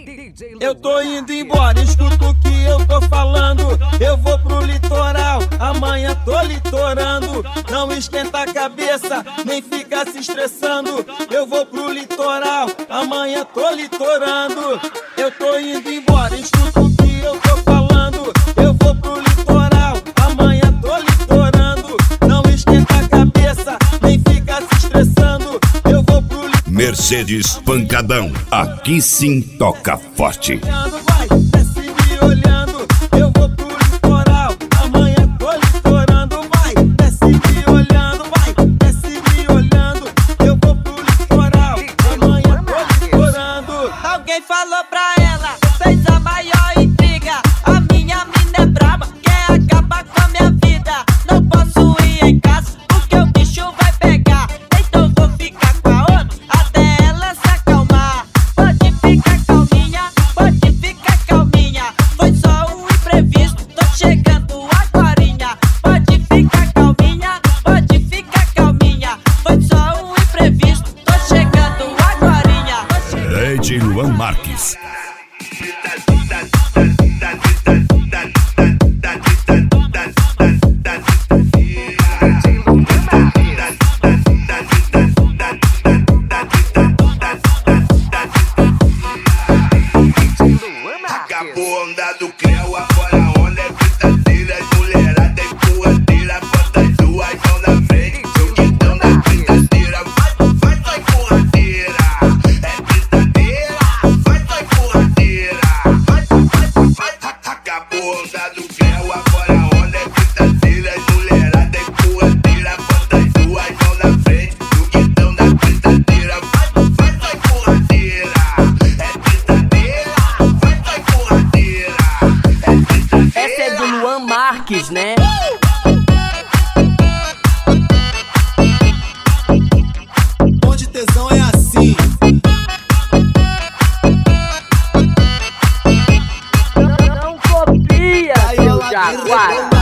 Eu tô indo embora, escuta o que eu tô falando. Eu vou pro litoral, amanhã tô litorando. Não esquenta a cabeça, nem fica se estressando. Eu vou pro litoral, amanhã tô litorando. Eu tô indo embora, escuta o que eu tô falando. Eu vou pro litoral, amanhã tô litorando. Não esquenta a cabeça, nem fica se estressando. Eu vou pro litoral. Mercedes Pancadão, aqui sim toca forte. Vai, desce me olhando, eu vou pro litoral, amanhã tô litorando. Vai, desce me olhando, vai, desce me olhando, eu vou pro litoral, amanhã tô litorando. Alguém falou pra ela, fez a maior intriga. A minha mina é braba, quer acabar com a minha vida. Não posso ir em casa, porque o bicho vai pegar. Então vou ficar com a outra, até ela se acalmar. Pode ficar calminha, pode ficar calminha. Foi só um imprevisto, tô chegando agorinha. Pode ficar calminha, pode ficar calminha. Foi só um imprevisto, tô chegando agorinha. DJ Luan Marques. Acabou a onda do Creu, agora a onda é fritadeira. As mulherada empurradeira, bota as duas mãos na frente. O guidão da fritadeira, vai só empurradeira. É fritadeira, vai só empurradeira. Acabou a onda do Creu, agora a onda é fritadeira. As mulherada empurradeira, bota as duas mãos na frente. O guidão da fritadeira, vai só empurradeira. É fritadeira, vai só empurradeira. Essa é do Luan Marques, né? Onde tesão é assim. Não copia, seu jaguar.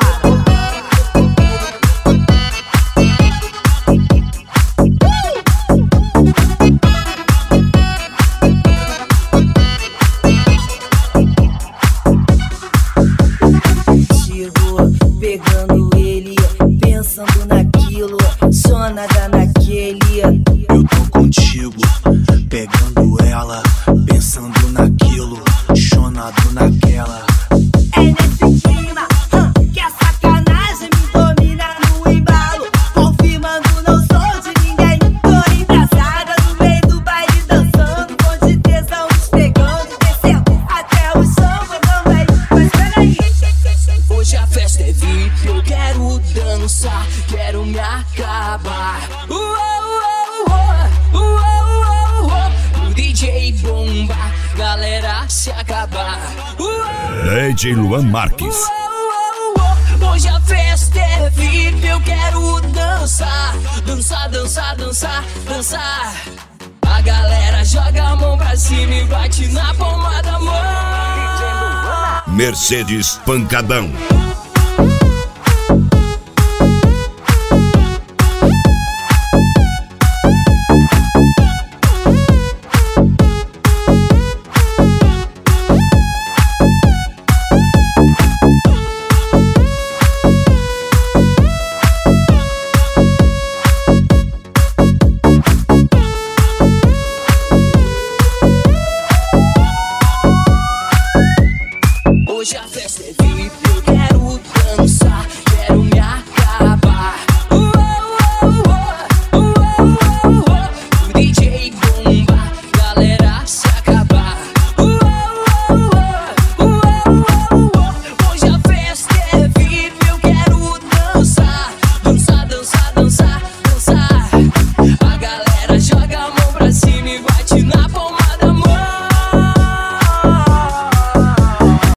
Chegou pegando ele, pensando naquilo, só nada naquele. Eu tô contigo, pegando ela, pensando naquilo, chonado naquela. É nesse clima que a sacanagem me domina no embalo, confirmando não sou de ninguém. Tô embraçada no meio do baile dançando, com de tesão pegando, descendo até o chão, também. Mas peraí. Hoje a festa é VIP, eu quero dançar, quero me acabar. O DJ bomba, galera se acabar. DJ Luan Marques. Hoje a festa é VIP, eu quero dançar, dançar, dançar, dançar, dançar. A galera joga a mão pra cima e bate na palma da mão. Mercedes Pancadão. Hoje a